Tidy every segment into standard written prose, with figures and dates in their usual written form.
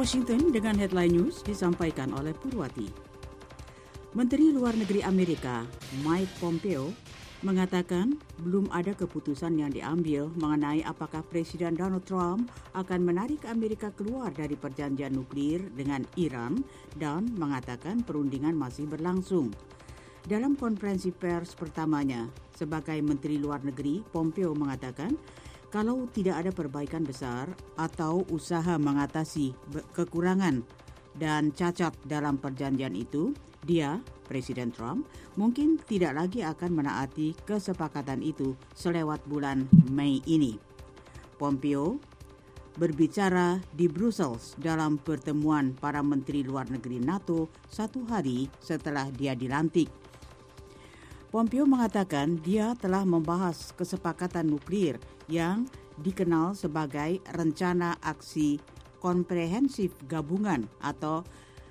Washington dengan headline news disampaikan oleh Purwati. Menteri Luar Negeri Amerika Mike Pompeo mengatakan belum ada keputusan yang diambil mengenai apakah Presiden Donald Trump akan menarik Amerika keluar dari perjanjian nuklir dengan Iran dan mengatakan perundingan masih berlangsung. Dalam konferensi pers pertamanya sebagai Menteri Luar Negeri, Pompeo mengatakan kalau tidak ada perbaikan besar atau usaha mengatasi kekurangan dan cacat dalam perjanjian itu, dia, Presiden Trump, mungkin tidak lagi akan menaati kesepakatan itu selewat bulan Mei ini. Pompeo berbicara di Brussels dalam pertemuan para Menteri Luar Negeri NATO 1 hari setelah dia dilantik. Pompeo mengatakan dia telah membahas kesepakatan nuklir yang dikenal sebagai Rencana Aksi Komprehensif Gabungan atau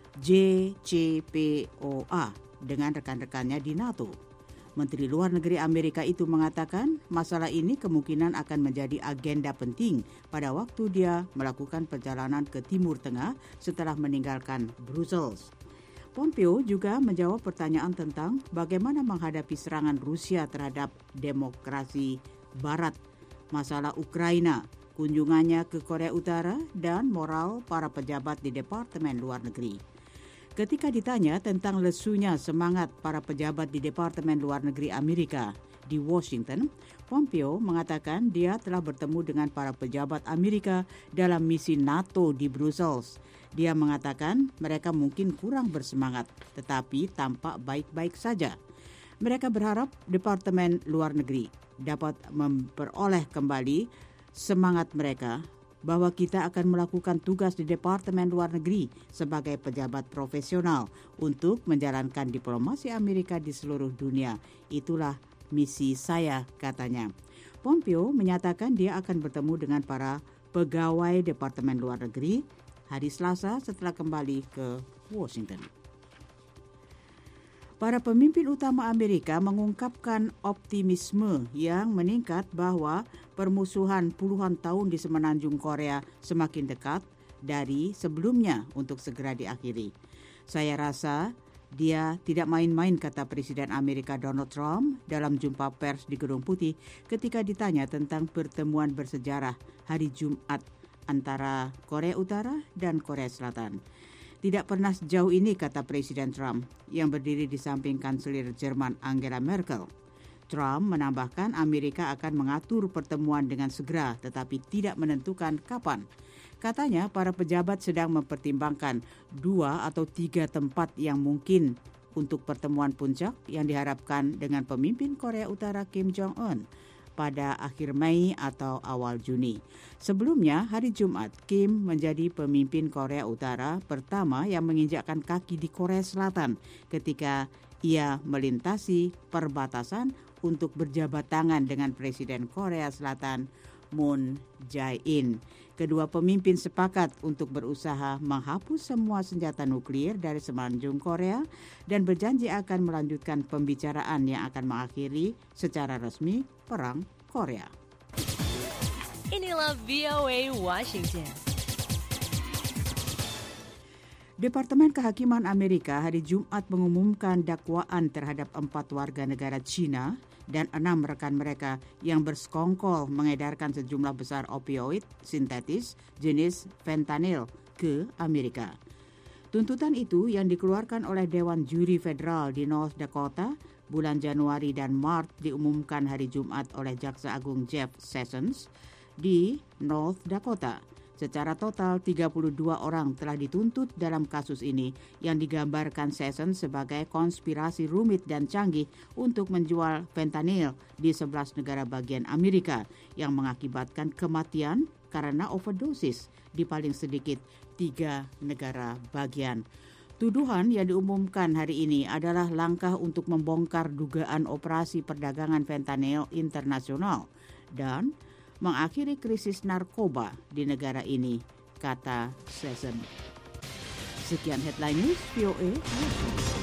JCPOA dengan rekan-rekannya di NATO. Menteri Luar Negeri Amerika itu mengatakan masalah ini kemungkinan akan menjadi agenda penting pada waktu dia melakukan perjalanan ke Timur Tengah setelah meninggalkan Brussels. Pompeo juga menjawab pertanyaan tentang bagaimana menghadapi serangan Rusia terhadap demokrasi Barat, masalah Ukraina, kunjungannya ke Korea Utara, dan moral para pejabat di Departemen Luar Negeri. Ketika ditanya tentang lesunya semangat para pejabat di Departemen Luar Negeri Amerika di Washington, Pompeo mengatakan dia telah bertemu dengan para pejabat Amerika dalam misi NATO di Brussels. Dia mengatakan mereka mungkin kurang bersemangat, tetapi tampak baik-baik saja. Mereka berharap Departemen Luar Negeri dapat memperoleh kembali semangat mereka bahwa kita akan melakukan tugas di Departemen Luar Negeri sebagai pejabat profesional untuk menjalankan diplomasi Amerika di seluruh dunia. Itulah misi saya, katanya. Pompeo menyatakan dia akan bertemu dengan para pegawai Departemen Luar Negeri hari Selasa setelah kembali ke Washington. Para pemimpin utama Amerika mengungkapkan optimisme yang meningkat bahwa permusuhan puluhan tahun di semenanjung Korea semakin dekat dari sebelumnya untuk segera diakhiri. Saya rasa dia tidak main-main, kata Presiden Amerika Donald Trump dalam jumpa pers di Gedung Putih ketika ditanya tentang pertemuan bersejarah hari Jumat antara Korea Utara dan Korea Selatan. Tidak pernah sejauh ini, kata Presiden Trump yang berdiri di samping Kanselir Jerman Angela Merkel. Trump menambahkan Amerika akan mengatur pertemuan dengan segera tetapi tidak menentukan kapan. Katanya para pejabat sedang mempertimbangkan 2 atau 3 tempat yang mungkin untuk pertemuan puncak yang diharapkan dengan pemimpin Korea Utara Kim Jong-un pada akhir Mei atau awal Juni. Sebelumnya, hari Jumat, Kim menjadi pemimpin Korea Utara pertama yang menginjakkan kaki di Korea Selatan ketika ia melintasi perbatasan untuk berjabat tangan dengan Presiden Korea Selatan Moon Jae-in. Kedua pemimpin sepakat untuk berusaha menghapus semua senjata nuklir dari semenanjung Korea dan berjanji akan melanjutkan pembicaraan yang akan mengakhiri secara resmi Perang Korea. Inilah VOA Washington. Departemen Kehakiman Amerika hari Jumat mengumumkan dakwaan terhadap 4 warga negara Cina dan 6 rekan mereka yang bersekongkol mengedarkan sejumlah besar opioid sintetis jenis fentanyl ke Amerika. Tuntutan itu yang dikeluarkan oleh Dewan Juri Federal di North Dakota bulan Januari dan Maret diumumkan hari Jumat oleh Jaksa Agung Jeff Sessions di North Dakota. Secara total 32 orang telah dituntut dalam kasus ini yang digambarkan Sessions sebagai konspirasi rumit dan canggih untuk menjual fentanyl di 11 negara bagian Amerika yang mengakibatkan kematian karena overdosis di paling sedikit 3 negara bagian. Tuduhan yang diumumkan hari ini adalah langkah untuk membongkar dugaan operasi perdagangan fentanyl internasional dan mengakhiri krisis narkoba di negara ini, kata Sessions. Sekian headline news VOA.